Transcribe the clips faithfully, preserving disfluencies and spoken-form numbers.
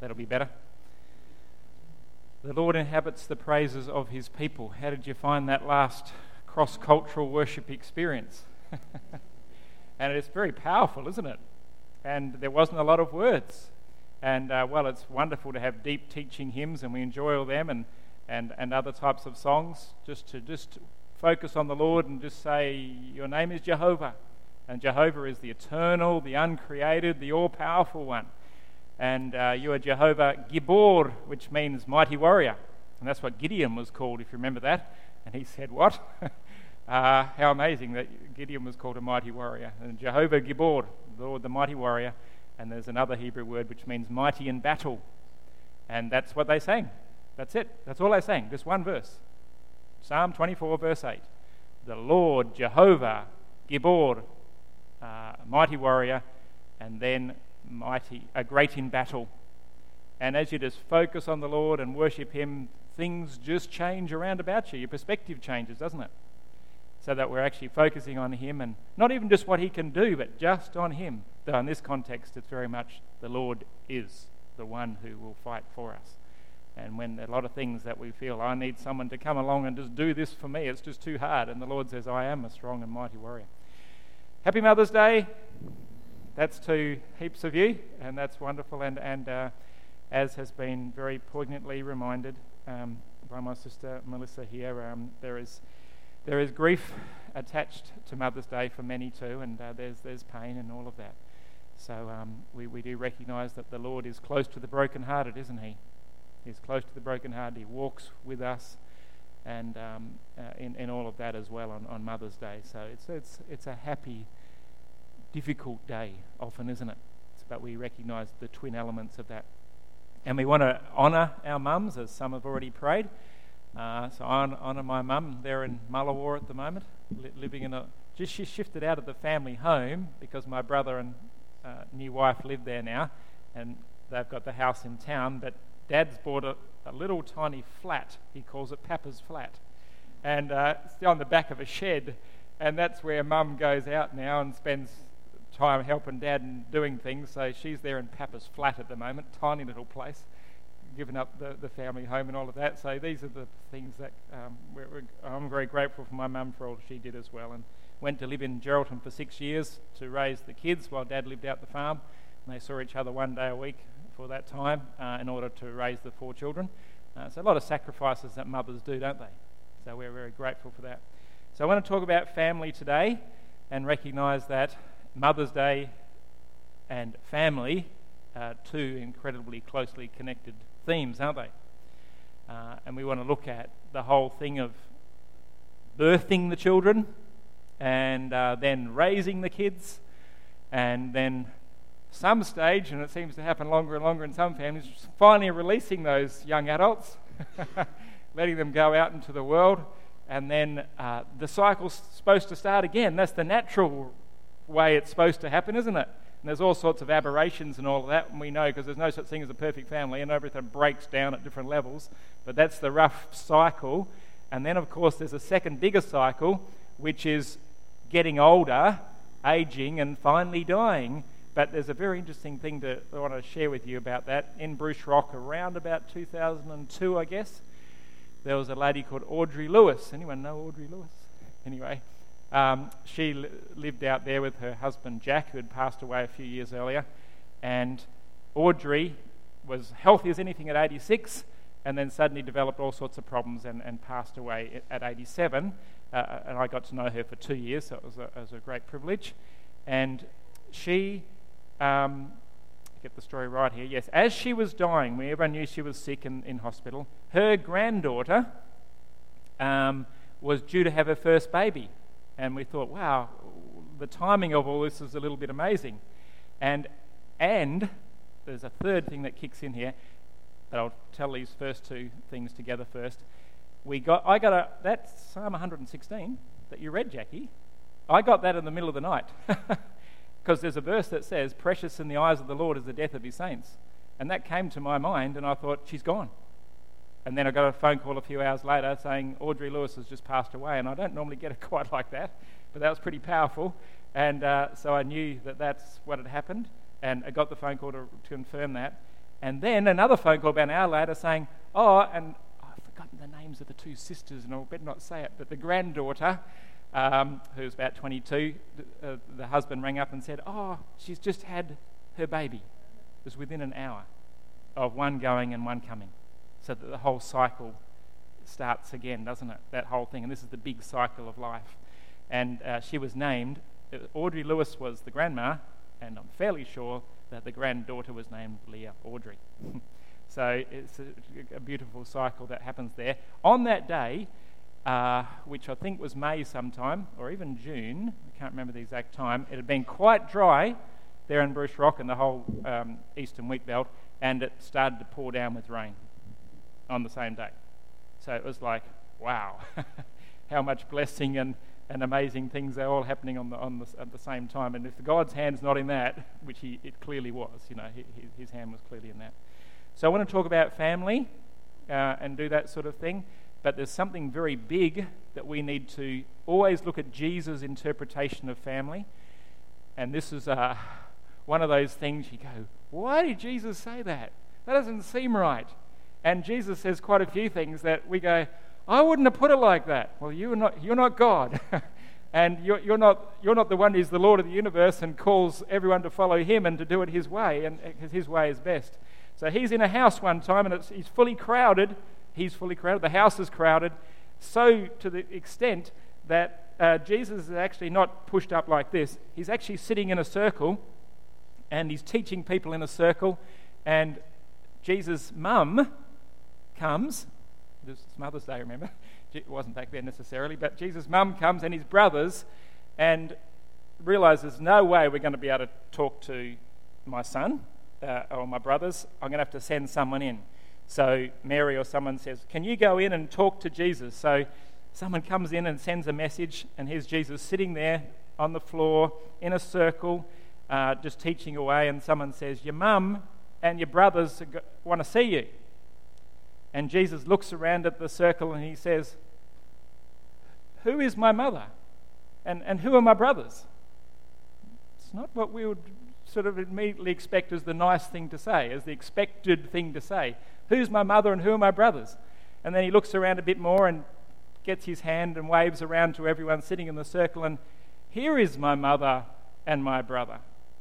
That'll be better. The Lord inhabits the praises of his people. How did you find that last cross-cultural worship experience? And it's very powerful, isn't it? And there wasn't a lot of words. And, uh, well, it's wonderful to have deep teaching hymns, and we enjoy all them, and, and, and other types of songs, just to just focus on the Lord and just say, your name is Jehovah. And Jehovah is the eternal, the uncreated, the all-powerful one. And uh, you are Jehovah Gibor, which means mighty warrior. And that's what Gideon was called, if you remember that. And he said, what? uh, how amazing that Gideon was called a mighty warrior. And Jehovah Gibor, the Lord, the mighty warrior. And there's another Hebrew word which means mighty in battle. And that's what they sang. That's it. That's all they sang. Just one verse. Psalm twenty-four, verse eight. The Lord, Jehovah Gibor, uh, mighty warrior, and then mighty, uh, great in battle. And as you just focus on the Lord and worship him, things just change around about you. Your perspective changes, doesn't it? So that we're actually focusing on him, and not even just what he can do, but just on him. Though in this context, it's very much the Lord is the one who will fight for us. And when there are a lot of things that we feel, I need someone to come along and just do this for me, it's just too hard. And the Lord says, I am a strong and mighty warrior. Happy Mother's Day. That's to heaps of you, and that's wonderful. And, and uh, as has been very poignantly reminded um, by my sister Melissa here, um, there is there is grief attached to Mother's Day for many too, and uh, there's there's pain and all of that. So um, we, we do recognise that the Lord is close to the brokenhearted, isn't he? He's close to the brokenhearted. He walks with us, and um, uh, in in all of that as well on, on Mother's Day. So it's it's it's a happy, difficult day often, isn't it? But we recognise the twin elements of that. And we want to honour our mums, as some have already prayed. Uh, so I honour my mum. They're in Mullawar at the moment, li- living in a... Just she shifted out of the family home because my brother and uh, new wife live there now, and they've got the house in town, but Dad's bought a, a little tiny flat. He calls it Papa's Flat. And uh, it's on the back of a shed, and that's where Mum goes out now and spends time helping Dad and doing things. So she's there in Papa's Flat at the moment, tiny little place, giving up the, the family home and all of that. So these are the things that um, we're, we're, I'm very grateful for my mum for all she did as well, and went to live in Geraldton for six years to raise the kids while Dad lived out the farm. And they saw each other one day a week for that time uh, in order to raise the four children. Uh, so a lot of sacrifices that mothers do, don't they? So we're very grateful for that. So I want to talk about family today and recognise that Mother's Day and family are two incredibly closely connected themes, aren't they? Uh, and we want to look at the whole thing of birthing the children and uh, then raising the kids, and then some stage, and it seems to happen longer and longer in some families, finally releasing those young adults, letting them go out into the world, and then uh, the cycle's supposed to start again. That's the natural way it's supposed to happen, isn't it? And there's all sorts of aberrations and all of that, and we know because there's no such thing as a perfect family, and everything breaks down at different levels, but that's the rough cycle. And then, of course, there's a second bigger cycle, which is getting older, aging, and finally dying. But there's a very interesting thing to I want to share with you about that. In Bruce Rock, around about two thousand two, I guess, there was a lady called Audrey Lewis. Anyone know Audrey Lewis? Anyway, um, she li- lived out there with her husband Jack, who had passed away a few years earlier. And Audrey was healthy as anything at eighty-six, and then suddenly developed all sorts of problems and, and passed away at eighty-seven. Uh, and I got to know her for two years, so it was a, it was a great privilege. And she... Um, get the story right here. Yes, as she was dying, when everyone knew she was sick in, in hospital, her granddaughter um, was due to have her first baby. And we thought, wow, the timing of all this is a little bit amazing. And and there's a third thing that kicks in here, but I'll tell these first two things together first. We got, I got a, that Psalm one sixteen that you read, Jackie, I got that in the middle of the night. Because there's a verse that says, precious in the eyes of the Lord is the death of his saints. And that came to my mind, and I thought, she's gone. And then I got a phone call a few hours later saying, Audrey Lewis has just passed away. And I don't normally get it quite like that, but that was pretty powerful. And uh, so I knew that that's what had happened, and I got the phone call to, to confirm that. And then another phone call about an hour later saying, oh, and I've forgotten the names of the two sisters, and I better not say it, but the granddaughter, um, who's about twenty-two, uh, the husband rang up and said, oh, she's just had her baby. It was within an hour of one going and one coming. So that the whole cycle starts again, doesn't it? That whole thing. And this is the big cycle of life. And uh, she was named, Audrey Lewis was the grandma, and I'm fairly sure that the granddaughter was named Leah Audrey. So it's a, a beautiful cycle that happens there. On that day, uh, which I think was May sometime, or even June, I can't remember the exact time, it had been quite dry there in Bruce Rock and the whole um, eastern wheat belt, and it started to pour down with rain on the same day. So it was like, wow, how much blessing and, and amazing things are all happening on the, on the, at the same time. And if God's hand's not in that, which he, it clearly was, you know, he, his hand was clearly in that. So I want to talk about family uh, and do that sort of thing, but there's something very big that we need to always look at Jesus' interpretation of family. And this is uh, one of those things you go, why did Jesus say that? That doesn't seem right. And Jesus says quite a few things that we go, I wouldn't have put it like that. Well, you're not, you're not God. And you're, you're not you're not the one who's the Lord of the universe and calls everyone to follow him and to do it his way, and because his way is best. So he's in a house one time, and it's, he's fully crowded. He's fully crowded. The house is crowded, so to the extent that uh, Jesus is actually not pushed up like this. He's actually sitting in a circle, and he's teaching people in a circle, and Jesus' mum comes. This is Mother's Day, remember? It wasn't back then necessarily, but Jesus' mum comes and his brothers and realises no way we're going to be able to talk to my son uh, or my brothers. I'm going to have to send someone in. So Mary or someone says, can you go in and talk to Jesus? So someone comes in and sends a message, and here's Jesus sitting there on the floor in a circle, uh, just teaching away, and someone says, your mum and your brothers want to see you. And Jesus looks around at the circle and he says, who is my mother? And, and who are my brothers? It's not what we would sort of immediately expect as the nice thing to say, as the expected thing to say. Who's my mother and who are my brothers? And then he looks around a bit more and gets his hand and waves around to everyone sitting in the circle, and here is my mother and my brother.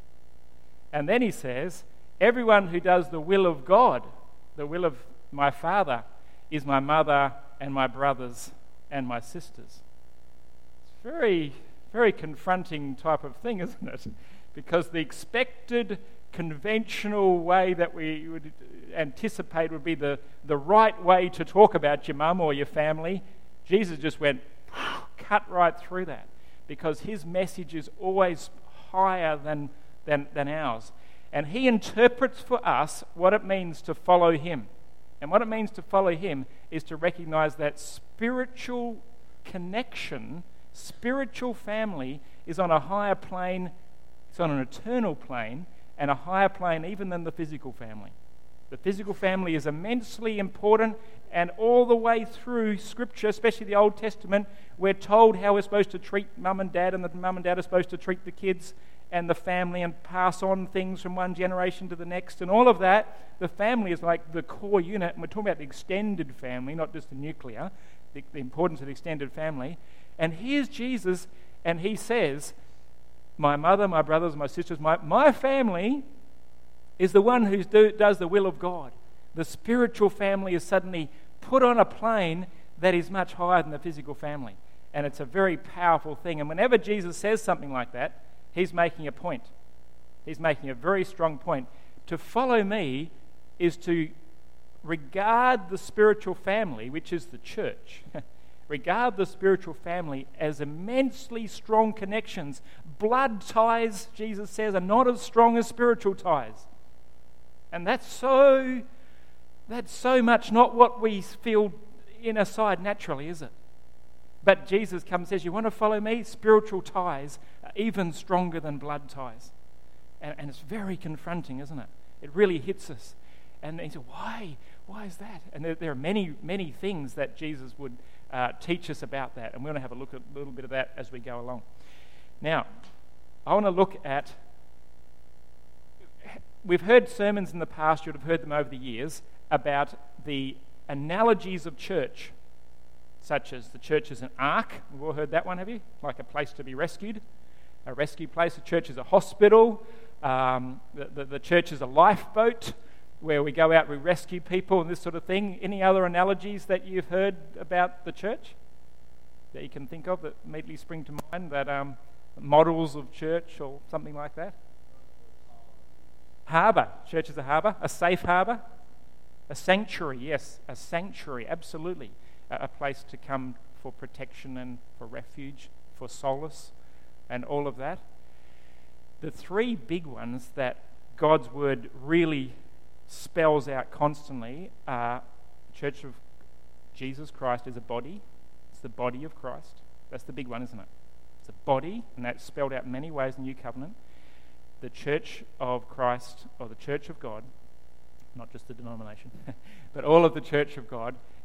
And then he says, everyone who does the will of God, the will of my Father, is my mother and my brothers and my sisters. It's very, very confronting type of thing, isn't it? Because the expected, conventional way that we would anticipate would be the, the right way to talk about your mum or your family, Jesus just went, cut right through that. Because his message is always higher than, than, than ours. And he interprets for us what it means to follow him. And what it means to follow him is to recognize that spiritual connection, spiritual family is on a higher plane, it's on an eternal plane, and a higher plane even than the physical family. The physical family is immensely important, and all the way through Scripture, especially the Old Testament, we're told how we're supposed to treat mum and dad, and that mum and dad are supposed to treat the kids and the family and pass on things from one generation to the next, and all of that. The family is like the core unit, and we're talking about the extended family, not just the nuclear, the, the importance of the extended family. And here's Jesus, and he says, my mother, my brothers, my sisters, my, my family is the one who do, does the will of God. The spiritual family is suddenly put on a plane that is much higher than the physical family. And it's a very powerful thing. And whenever Jesus says something like that, he's making a point. He's making a very strong point. To follow me is to regard the spiritual family, which is the church, regard the spiritual family as immensely strong connections. Blood ties, Jesus says, are not as strong as spiritual ties. And that's so, that's so much not what we feel inside naturally, is it? But Jesus comes and says, you want to follow me? Spiritual ties are even stronger than blood ties. And, and it's very confronting, isn't it? It really hits us. And he said, why? Why is that? And there, there are many, many things that Jesus would uh, teach us about that. And we're going to have a look at a little bit of that as we go along. Now, I want to look at we've heard sermons in the past, you would have heard them over the years, about the analogies of church, such as the church is an ark. We've all heard that one, have you? Like a place to be rescued, a rescue place. A church is a hospital. Um, the, the, the church is a lifeboat where we go out, we rescue people and this sort of thing. Any other analogies that you've heard about the church that you can think of that immediately spring to mind, that um, models of church or something like that? Harbour. Church is a harbour. A safe harbour. A sanctuary, yes. A sanctuary, absolutely. A, a place to come for protection and for refuge, for solace and all of that. The three big ones that God's word really spells out constantly are the Church of Jesus Christ is a body. It's the body of Christ. That's the big one, isn't it? It's a body, and that's spelled out in many ways in the New Covenant. The Church of Christ, or the Church of God, not just the denomination, but all of the Church of God